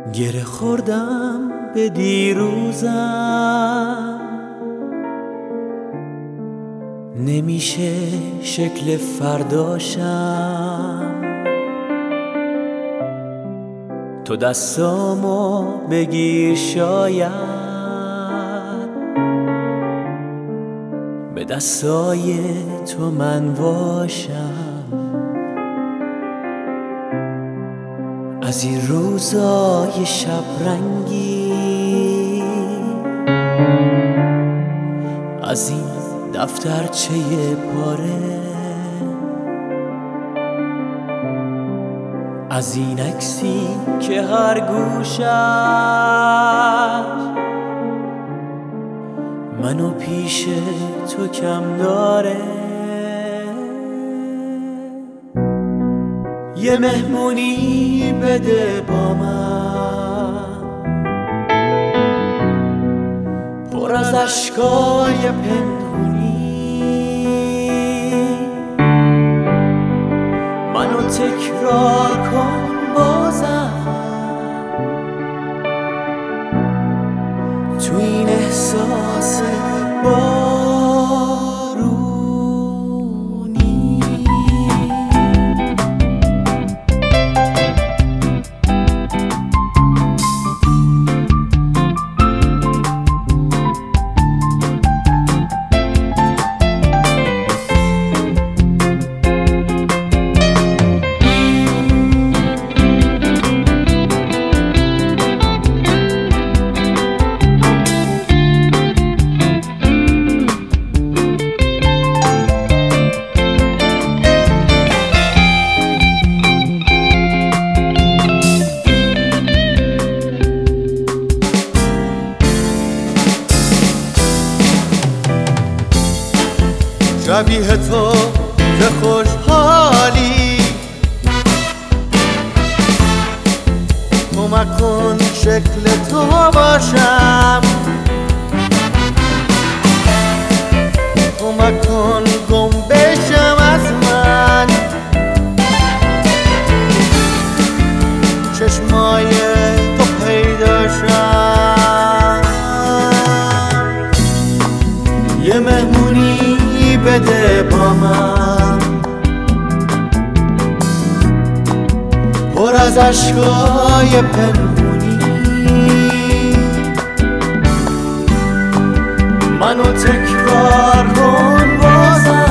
گره خوردم به دیروزم، نمیشه شکل فرداشم. تو دستامو بگیر شاید به دستای تو من باشم. از این روزای شب رنگی، از این دفترچه پاره، از این عکسی که هر گوشش منو پیش تو کم داره. یه مهمونی بده با من، پر از اشکای پنهونی، منو تکرار کن بازم تو این احساس بارونی. شبیه تو به خوشحالی، کمک کن شکل تو باشم، کمک کن گم بشم از من. چشمای تو پیداشم، یه مهمونی بده با من، پر از اشکای پنهونی، منو تکرار کن بازم